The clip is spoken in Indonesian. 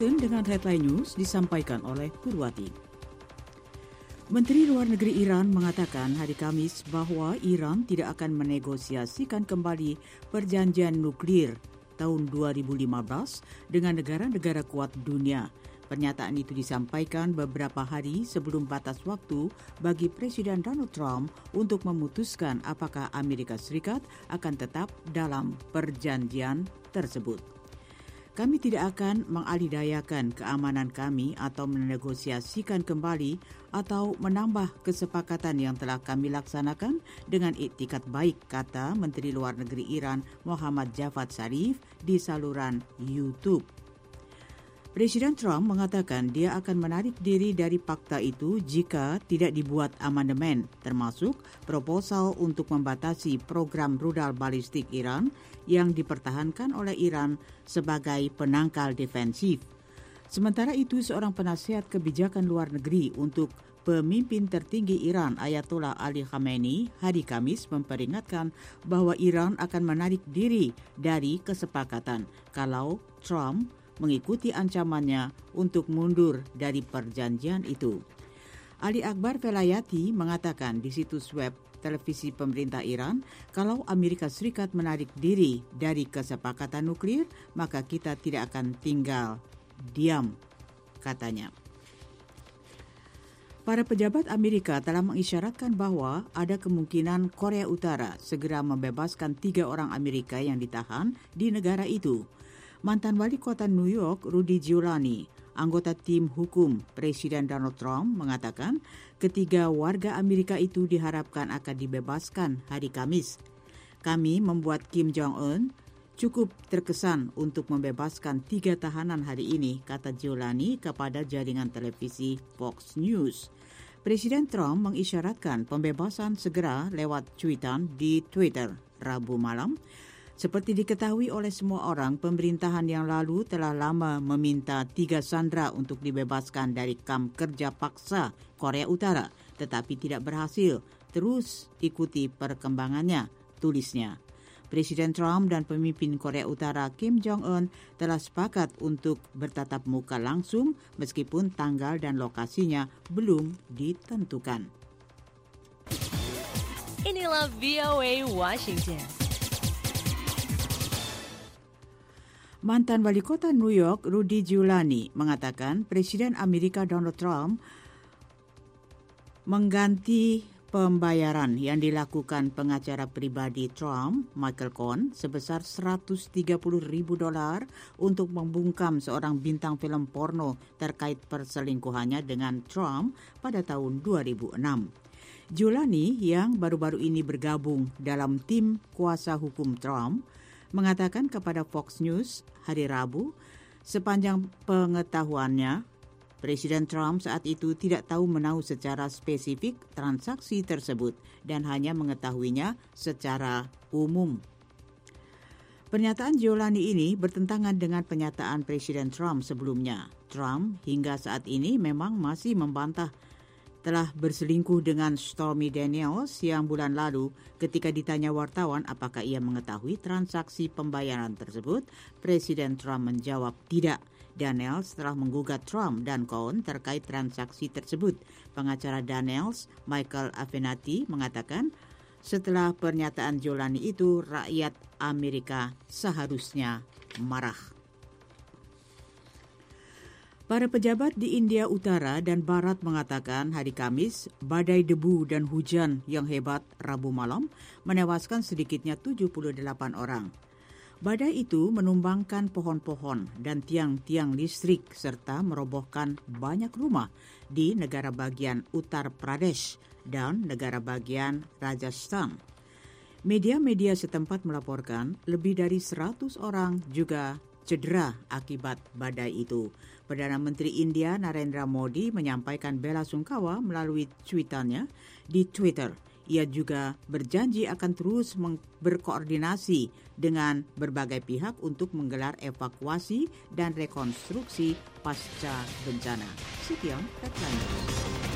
Dengan headline news disampaikan oleh Purwati. Menteri Luar Negeri Iran mengatakan hari Kamis bahwa Iran tidak akan menegosiasikan kembali perjanjian nuklir tahun 2015 dengan negara-negara kuat dunia. Pernyataan itu disampaikan beberapa hari sebelum batas waktu bagi Presiden Donald Trump untuk memutuskan apakah Amerika Serikat akan tetap dalam perjanjian tersebut. Kami tidak akan mengalihdayakan keamanan kami atau menegosiasikan kembali atau menambah kesepakatan yang telah kami laksanakan dengan iktikat baik, kata Menteri Luar Negeri Iran Muhammad Javad Zarif di saluran YouTube. Presiden Trump mengatakan dia akan menarik diri dari fakta itu jika tidak dibuat amandemen, termasuk proposal untuk membatasi program rudal balistik Iran yang dipertahankan oleh Iran sebagai penangkal defensif. Sementara itu, seorang penasihat kebijakan luar negeri untuk pemimpin tertinggi Iran, Ayatollah Ali Khamenei, hari Kamis memperingatkan bahwa Iran akan menarik diri dari kesepakatan kalau Trump mengikuti ancamannya untuk mundur dari perjanjian itu. Ali Akbar Velayati mengatakan di situs web televisi pemerintah Iran, kalau Amerika Serikat menarik diri dari kesepakatan nuklir, maka kita tidak akan tinggal diam, katanya. Para pejabat Amerika telah mengisyaratkan bahwa ada kemungkinan Korea Utara segera membebaskan 3 orang Amerika yang ditahan di negara itu. Mantan wali kota New York, Rudy Giuliani, anggota tim hukum Presiden Donald Trump, mengatakan ketiga warga Amerika itu diharapkan akan dibebaskan hari Kamis. Kami membuat Kim Jong-un cukup terkesan untuk membebaskan 3 tahanan hari ini, kata Giuliani kepada jaringan televisi Fox News. Presiden Trump mengisyaratkan pembebasan segera lewat cuitan di Twitter Rabu malam. Seperti diketahui oleh semua orang, pemerintahan yang lalu telah lama meminta 3 sandera untuk dibebaskan dari kamp kerja paksa Korea Utara, tetapi tidak berhasil. Terus ikuti perkembangannya, tulisnya. Presiden Trump dan pemimpin Korea Utara Kim Jong-un telah sepakat untuk bertatap muka langsung meskipun tanggal dan lokasinya belum ditentukan. Inilah VOA Washington. Mantan wali kota New York, Rudy Giuliani, mengatakan Presiden Amerika Donald Trump mengganti pembayaran yang dilakukan pengacara pribadi Trump, Michael Cohen, sebesar $130,000 untuk membungkam seorang bintang film porno terkait perselingkuhannya dengan Trump pada tahun 2006. Giuliani yang baru-baru ini bergabung dalam tim kuasa hukum Trump mengatakan kepada Fox News hari Rabu, sepanjang pengetahuannya, Presiden Trump saat itu tidak tahu menahu secara spesifik transaksi tersebut dan hanya mengetahuinya secara umum. Pernyataan Giuliani ini bertentangan dengan pernyataan Presiden Trump sebelumnya. Trump hingga saat ini memang masih membantah telah berselingkuh dengan Stormy Daniels yang bulan lalu. Ketika ditanya wartawan apakah ia mengetahui transaksi pembayaran tersebut, Presiden Trump menjawab tidak. Daniels telah menggugat Trump dan Cohen terkait transaksi tersebut. Pengacara Daniels, Michael Avenatti, mengatakan setelah pernyataan Giuliani itu, rakyat Amerika seharusnya marah. Para pejabat di India Utara dan Barat mengatakan hari Kamis, badai debu dan hujan yang hebat Rabu malam menewaskan sedikitnya 78 orang. Badai itu menumbangkan pohon-pohon dan tiang-tiang listrik serta merobohkan banyak rumah di negara bagian Uttar Pradesh dan negara bagian Rajasthan. Media-media setempat melaporkan lebih dari 100 orang juga cedera akibat badai itu. Perdana Menteri India Narendra Modi menyampaikan bela sungkawa melalui cuitannya di Twitter. Ia juga berjanji akan terus berkoordinasi dengan berbagai pihak untuk menggelar evakuasi dan rekonstruksi pasca bencana. Sekian headline.